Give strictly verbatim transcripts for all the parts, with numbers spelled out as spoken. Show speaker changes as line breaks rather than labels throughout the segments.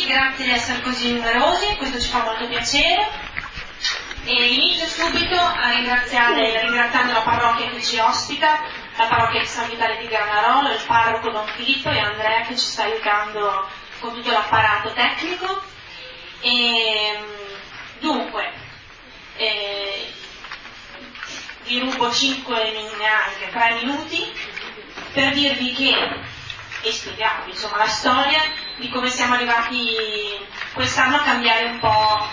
tutti, grazie di essere così numerosi, questo ci fa molto piacere. E inizio subito a ringraziare, ringraziando la parrocchia che ci ospita, la parrocchia di San Vitale di Granarolo, il parroco Don Filippo e Andrea che ci sta aiutando con tutto l'apparato tecnico. E, dunque, eh, vi rubo cinque, neanche tre minuti per dirvi che, e spiegarvi insomma la storia di come siamo arrivati quest'anno a cambiare un po'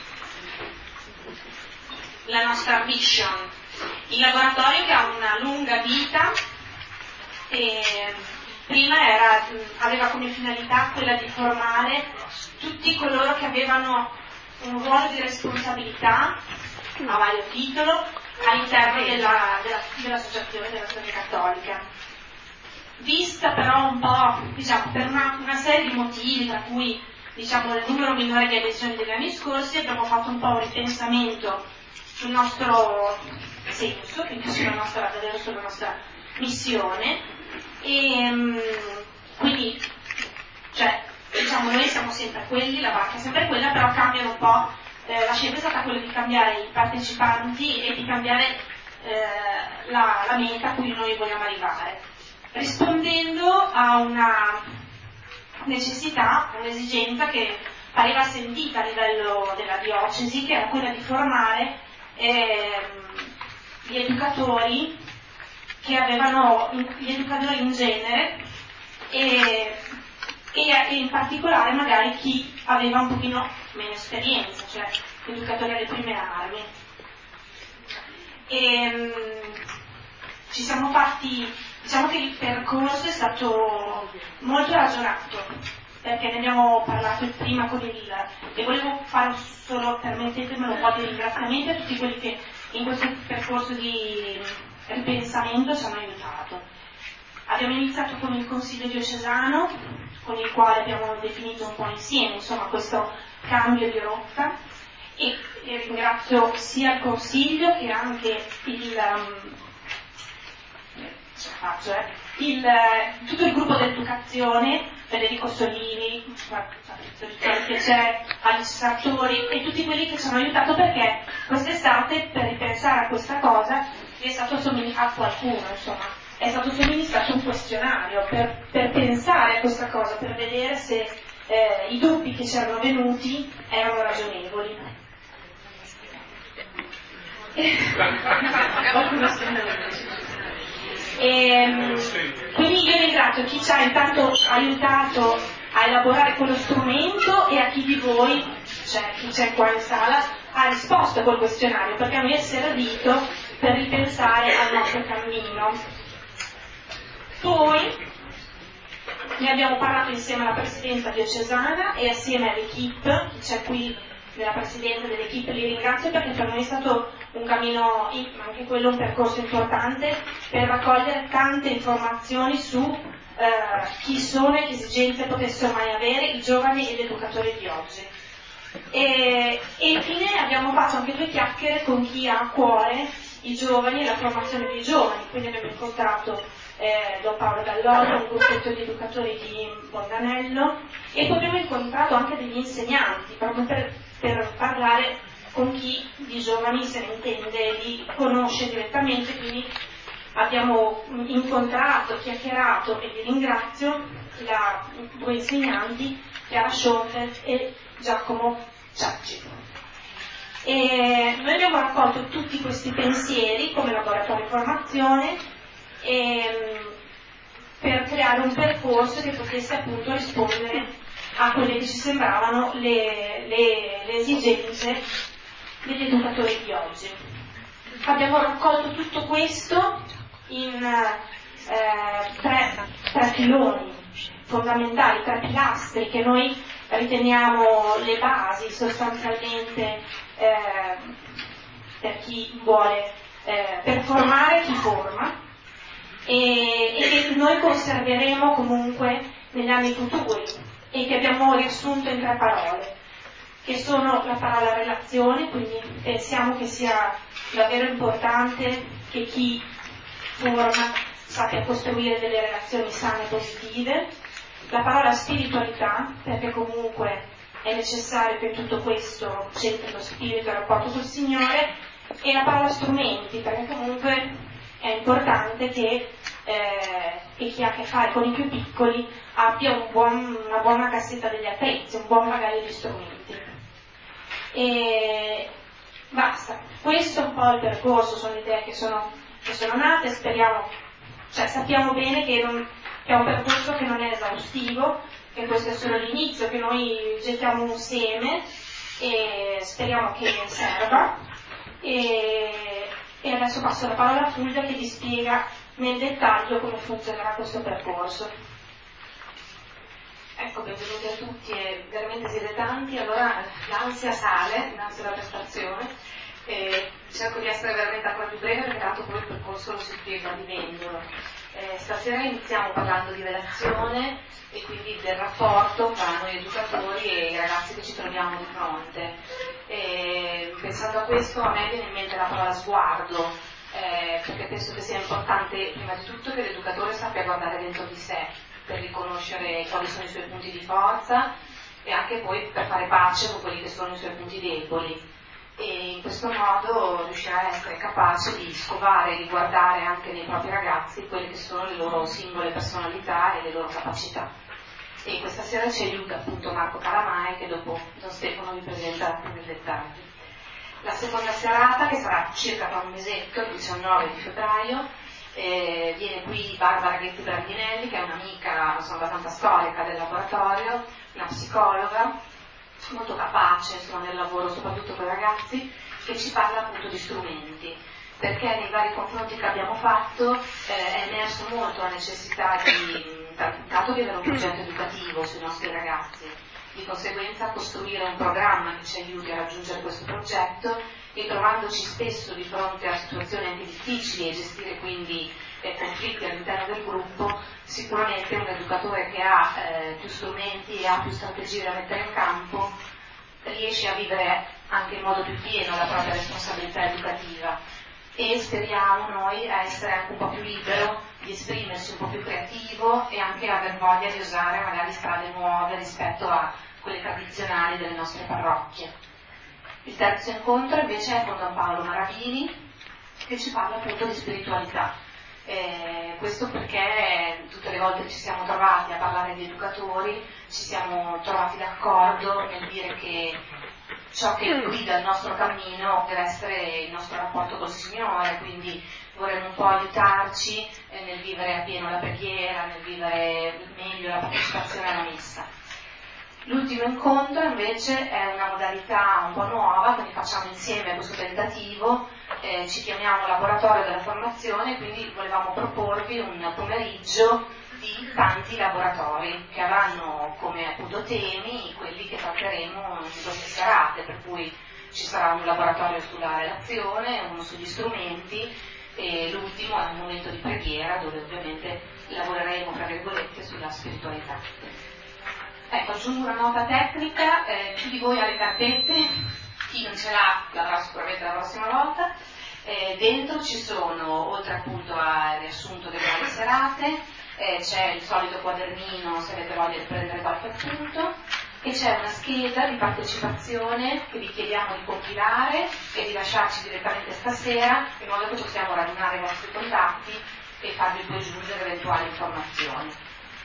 la nostra mission. Il laboratorio che ha una lunga vita e prima era, aveva come finalità quella di formare tutti coloro che avevano un ruolo di responsabilità a vario titolo all'interno della, della, dell'associazione della storia cattolica. Vista però un po', diciamo, per una, una serie di motivi, tra cui diciamo il numero minore di adesioni degli anni scorsi, abbiamo fatto un po' un ripensamento sul nostro senso, quindi sulla nostra, davvero sulla nostra missione, e um, quindi, cioè, diciamo, noi siamo sempre quelli, la barca è sempre quella, però cambiano un po', eh, la scelta è stata quella di cambiare i partecipanti e di cambiare eh, la, la meta a cui noi vogliamo arrivare, rispondendo a una necessità, un'esigenza che pareva sentita a livello della diocesi, che era quella di formare eh, gli educatori che avevano, gli educatori in genere e, e in particolare magari chi aveva un pochino meno esperienza, cioè educatori alle prime armi. E, ci siamo fatti, diciamo che il percorso è stato molto ragionato, perché ne abbiamo parlato prima con il, e volevo fare solo, permettetemi, un po' di ringraziamento a tutti quelli che in questo percorso di ripensamento ci hanno aiutato. Abbiamo iniziato con il Consiglio diocesano, con il quale abbiamo definito un po' insieme, insomma, questo cambio di rotta, e, e ringrazio sia il Consiglio che anche il, um, faccio, eh, il, tutto il gruppo d'educazione, Federico Solini, che c'è, amministratori e tutti quelli che ci hanno aiutato, perché quest'estate, per ripensare a questa cosa, è stato somministrato a qualcuno, insomma, è stato somministrato un questionario per, per pensare a questa cosa, per vedere se eh, i dubbi che ci erano venuti erano ragionevoli. E, quindi io ringrazio chi ci ha intanto aiutato a elaborare quello strumento e a chi di voi, cioè chi c'è qua in sala, ha risposto a quel questionario, perché a me è servito per ripensare al nostro cammino. Poi ne abbiamo parlato insieme alla presidenza diocesana e assieme all'equipe, chi c'è qui nella presidenza dell'equipe li ringrazio, perché per noi è stato un cammino, anche quello un percorso importante, per raccogliere tante informazioni su eh, chi sono e che esigenze potessero mai avere i giovani e gli educatori di oggi. E, e infine abbiamo fatto anche due chiacchiere con chi ha a cuore i giovani e la formazione dei giovani, quindi abbiamo incontrato eh, Don Paolo Dall'Olio, un gruppetto di educatori di Borganello, e poi abbiamo incontrato anche degli insegnanti proprio per, per parlare con chi di giovani se ne intende, li conosce direttamente, quindi abbiamo incontrato, chiacchierato, e vi ringrazio, la, due insegnanti, Chiara Schoenfeld e Giacomo Ciacci. E noi abbiamo raccolto tutti questi pensieri come laboratorio di formazione e, per creare un percorso che potesse appunto rispondere a quelle che ci sembravano le, le, le esigenze degli educatori di oggi. Abbiamo raccolto tutto questo in eh, tre, tre filoni fondamentali, tre pilastri che noi riteniamo le basi sostanzialmente eh, per chi vuole, eh, per formare chi forma, e, e che noi conserveremo comunque negli anni futuri e che abbiamo riassunto in tre parole, che sono la parola relazione, quindi pensiamo che sia davvero importante che chi forma sappia costruire delle relazioni sane e positive. la parola spiritualità, perché comunque è necessario che tutto questo c'entri lo spirito e il rapporto col Signore, e la parola strumenti, perché comunque è importante che, eh, che chi ha a che fare con i più piccoli abbia un buon, una buona cassetta degli attrezzi, un buon bagaglio di strumenti. E basta, questo è un po' il percorso, sono idee che sono, che sono nate, speriamo, cioè sappiamo bene che, non, che è un percorso che non è esaustivo, che questo è solo l'inizio, che noi gettiamo un seme e speriamo che serva. E, e adesso passo la parola a Fulvia che vi spiega nel dettaglio come funzionerà questo percorso.
Ecco, benvenuti a tutti, e veramente siete tanti, allora l'ansia sale, l'ansia della prestazione, e cerco di essere veramente ancora più breve perché tanto poi il percorso lo si spiega vivendolo. Eh, stasera iniziamo parlando di relazione e quindi del rapporto tra noi educatori e i ragazzi che ci troviamo di fronte. E, pensando a questo a me viene in mente la parola sguardo, eh, perché penso che sia importante prima di tutto che l'educatore sappia guardare dentro di sé per riconoscere quali sono i suoi punti di forza e anche poi per fare pace con quelli che sono i suoi punti deboli. E in questo modo riuscirà a essere capace di scovare e di guardare anche nei propri ragazzi quelle che sono le loro singole personalità e le loro capacità. E questa sera ci aiuta appunto Marco Calamai, che dopo Don Stefano vi presenta nel dettaglio. La seconda serata, che sarà circa tra un mesetto, il diciannove di febbraio, eh, viene qui Barbara Ghetti Brandinelli, che è un'amica, sono abbastanza storica del laboratorio, una psicologa molto capace insomma, nel lavoro soprattutto con i ragazzi, che ci parla appunto di strumenti, perché nei vari confronti che abbiamo fatto eh, è emerso molto la necessità di intanto di avere un progetto educativo sui nostri ragazzi, di conseguenza costruire un programma che ci aiuti a raggiungere questo progetto, e trovandoci spesso di fronte a situazioni anche difficili e gestire quindi eh, conflitti all'interno del gruppo, sicuramente un educatore che ha eh, più strumenti e ha più strategie da mettere in campo riesce a vivere anche in modo più pieno la propria responsabilità educativa, e speriamo noi a essere anche un po' più libero di esprimersi, un po' più creativo, e anche aver voglia di usare magari strade nuove rispetto a quelle tradizionali delle nostre parrocchie. Il terzo incontro invece è con Don Paolo Maravini, che ci parla appunto di spiritualità. Eh, questo perché tutte le volte che ci siamo trovati a parlare di educatori ci siamo trovati d'accordo nel dire che ciò che guida il nostro cammino deve essere il nostro rapporto col Signore, quindi vorremmo un po' aiutarci eh, nel vivere appieno la preghiera, nel vivere meglio la partecipazione alla messa. L'ultimo incontro invece è una modalità un po' nuova, quindi facciamo insieme questo tentativo, eh, ci chiamiamo Laboratorio della Formazione, quindi volevamo proporvi un pomeriggio di tanti laboratori che avranno come appunto temi quelli che tratteremo in queste serate, per cui ci sarà un laboratorio sulla relazione, uno sugli strumenti, e l'ultimo è un momento di preghiera dove ovviamente lavoreremo tra virgolette sulla spiritualità. Ecco, aggiungo una nota tecnica, eh, chi di voi ha le cartette, chi non ce l'ha l'avrà sicuramente la prossima volta. Eh, dentro ci sono, oltre appunto al riassunto delle varie serate, eh, c'è il solito quadernino se avete voglia di prendere qualche appunto, e c'è una scheda di partecipazione che vi chiediamo di compilare e di lasciarci direttamente stasera, in modo che possiamo radunare i vostri contatti e farvi poi giungere eventuali informazioni.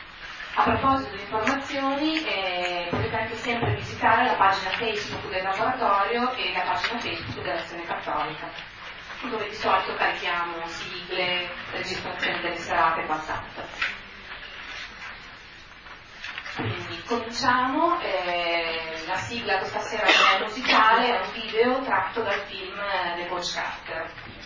A proposito di informazioni, eh, potete anche sempre visitare la pagina Facebook del laboratorio e la pagina Facebook dell'Azione Cattolica, dove di solito carichiamo sigle, registrazioni delle serate e quant'altro. Quindi cominciamo, eh, la sigla questa sera non è musicale, è un video tratto dal film The Coach Carter.